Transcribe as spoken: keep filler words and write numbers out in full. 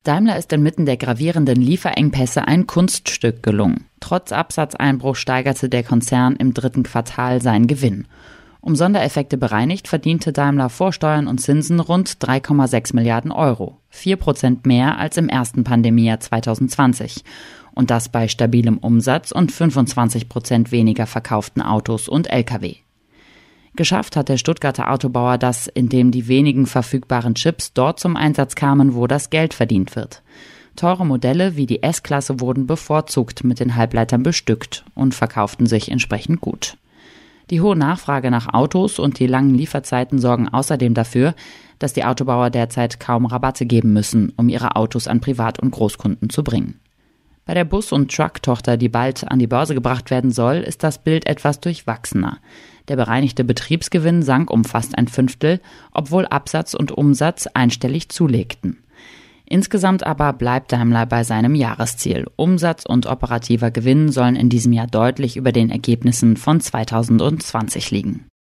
Daimler ist inmitten der gravierenden Lieferengpässe ein Kunststück gelungen. Trotz Absatzeinbruch steigerte der Konzern im dritten Quartal seinen Gewinn. Um Sondereffekte bereinigt, verdiente Daimler vor Steuern und Zinsen rund drei Komma sechs Milliarden Euro, vier Prozent mehr als im ersten Pandemiejahr zweitausendzwanzig. Und das bei stabilem Umsatz und fünfundzwanzig Prozent weniger verkauften Autos und L K W. Geschafft hat der Stuttgarter Autobauer das, indem die wenigen verfügbaren Chips dort zum Einsatz kamen, wo das Geld verdient wird. Teure Modelle wie die S-Klasse wurden bevorzugt mit den Halbleitern bestückt und verkauften sich entsprechend gut. Die hohe Nachfrage nach Autos und die langen Lieferzeiten sorgen außerdem dafür, dass die Autobauer derzeit kaum Rabatte geben müssen, um ihre Autos an Privat- und Großkunden zu bringen. Bei der Bus- und Truck-Tochter, die bald an die Börse gebracht werden soll, ist das Bild etwas durchwachsener. Der bereinigte Betriebsgewinn sank um fast ein Fünftel, obwohl Absatz und Umsatz einstellig zulegten. Insgesamt aber bleibt Daimler bei seinem Jahresziel. Umsatz und operativer Gewinn sollen in diesem Jahr deutlich über den Ergebnissen von zweitausendzwanzig liegen.